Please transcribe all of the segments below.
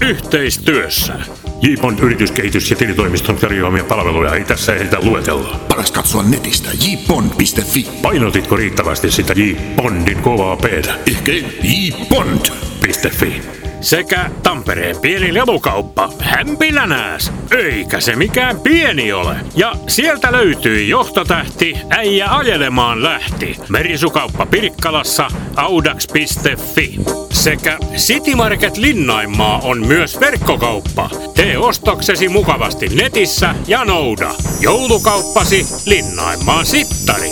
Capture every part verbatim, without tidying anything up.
Yhteistyössä. J-Bond yrityskehitys- ja tilitoimiston tarjoamia palveluja ei tässä ehditä luetella. Paras katsoa netistä j bond piste f i. Painotitko riittävästi sitä J-Bondin kovaa P:tä? Ehkä j bond piste f i. Sekä Tampereen pieni lelukauppa Hämpilänääs. Eikä se mikään pieni ole. Ja sieltä löytyi johtotähti Äijä ajelemaan lähti. Merisukauppa Pirkkalassa audax piste f i. Sekä City Market Linnainmaa on myös verkkokauppa. Tee ostoksesi mukavasti netissä ja nouda. Joulukauppasi Linnainmaan sittari.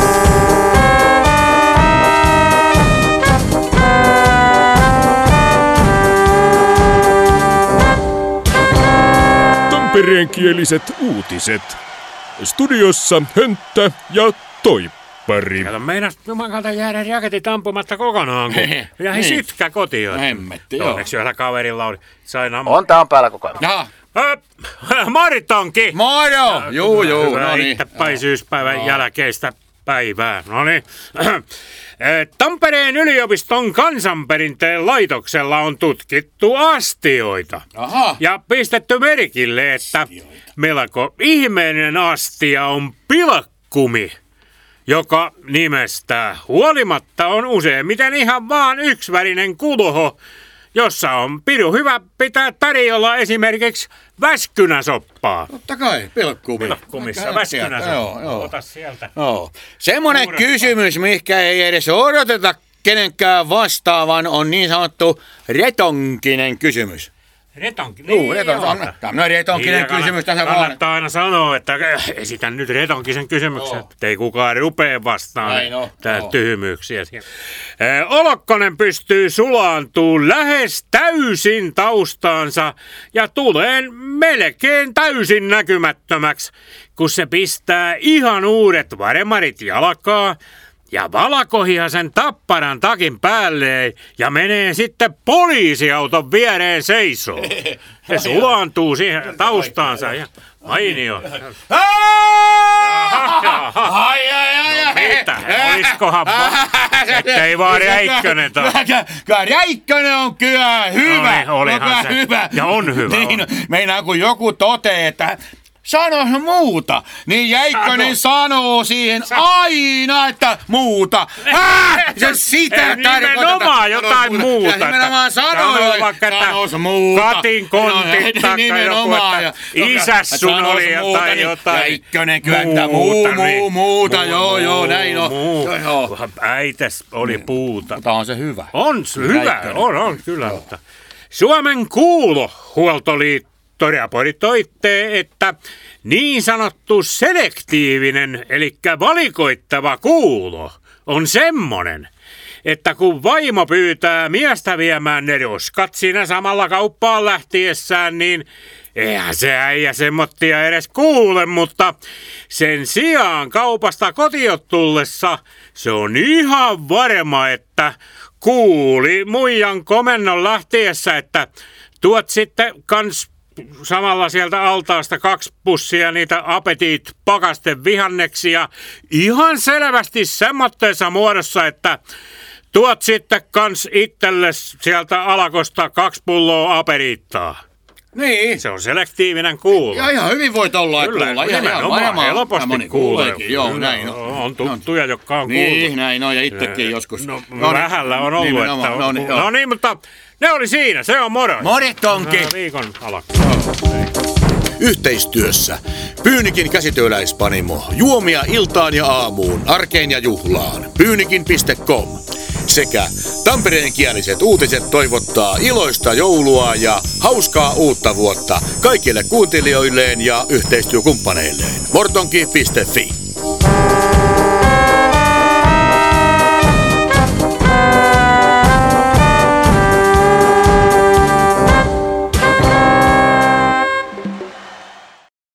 Tampereenkieliset uutiset. Studiossa Hönttä ja Toippari. Kato, meinas jumakalta jäädä jaketit ampumatta kokonaan, kun jäi niin. sitkä kotiin. Hemmetti, joo. Onneksi yhdellä kaverilla oli. Sain ammu... On, tää on päällä koko ajan. Jaha. Äh, Maritonki! Moro! Juu, juu, Hyvää no niin. itsepäisyyspäivän no. jälkeistä päivää. No niin. Tampereen yliopiston kansanperinteen laitoksella on tutkittu astioita. Aha. Ja pistetty merkille, että melko ihmeinen astia on pilakkumi, joka nimestä huolimatta on useimmiten ihan vaan yksivärinen kulho, jossa on piru hyvä pitää tarjolla esimerkiksi väskynäsoppaa. Totta kai, pilkkumi. Pilkkumissa väskynäsoppaa. Joo, joo. Ota sieltä. Joo. Semmoinen Suurempaa. kysymys, mihinkä ei edes odoteta kenenkään vastaavan, on niin sanottu retonkinen kysymys. Retonki. Juu, reton, tämmöinen retonkinen Niin, kysymys tässä vaan. Kannattaa aina sanoa, että äh, esitän nyt retonkisen kysymyksen. Joo. Ei kukaan rupee vastaan Näin on, tää joo. tyhmyyksiä. Äh, Olokkonen pystyy sulaantumaan lähes täysin taustaansa ja tulee melkein täysin näkymättömäksi, kun se pistää ihan uudet varemarit jalkaa ja valkohihaisen tapparan takin päälle ja menee sitten poliisiauton viereen seisoo. Se sulaantuu siihen taustaansa ja mainio. Ai, ai, ai, ai. Mitä? Oiskohan ettei vaan Räikkönen taas. Kyllä Räikkönen on kyllä hyvä. No niin, olihan no, se. hyvä. Ja on hyvä. Niin, On. meinaa kun joku totee, että sano muuta, niin Jäikkönen sanoo siihen aina, että muuta. Ah, se sitä tarkoittaa. Nimenomaan jotain muuta. Ja nimenomaan sanoo, sanoo vaikka, että sanois muuta. Katin kontit taikka joku, että isäs sun oli jotain jotain. Jäikkönen kyllä, muu, muu, muuta, joo, joo, näin on. Äites oli puuta. Mutta on se hyvä. On se hyvä, on, on kyllä. Mutta Suomen kuulohuoltoliitto raportoitte, että niin sanottu selektiivinen, eli valikoittava kuulo on semmonen, että kun vaimo pyytää miestä viemään ne roskat siinä samalla kauppaan lähtiessään, niin eihän se äijä semmottia edes kuule, mutta sen sijaan kaupasta kotiin tullessa se on ihan varma, että kuuli muijan komennon lähtiessä, että tuot sitten kans samalla sieltä altaasta kaksi pussia niitä apetit pakasten vihanneksia ihan selvästi semmoitteessa muodossa, että tuot sitten kans itselles sieltä alakosta kaksi pulloa aperiittaa. Niin. Se on selektiivinen kuulo. Ja ihan hyvin voit olla, Kyllä, kuulla. Ihan, ihan nimenomaan varmaan. helposti Moni kuulee. kuuleekin, joo, näin on. On tuttuja, jotka on niin, kuultu. näin on, ja itsekin joskus. No, no vähällä on ollut, nimenomaan, että on, no, niin, no niin, mutta ne oli siinä, se on moro. Moritonki. No, viikon alku. Yhteistyössä Pyynikin käsityöläispanimo. Juomia iltaan ja aamuun, arkeen ja juhlaan. Pyynikin piste com. Sekä tampereenkieliset uutiset toivottaa iloista joulua ja hauskaa uutta vuotta kaikille kuuntelijoilleen ja yhteistyökumppaneilleen. mortonki piste fi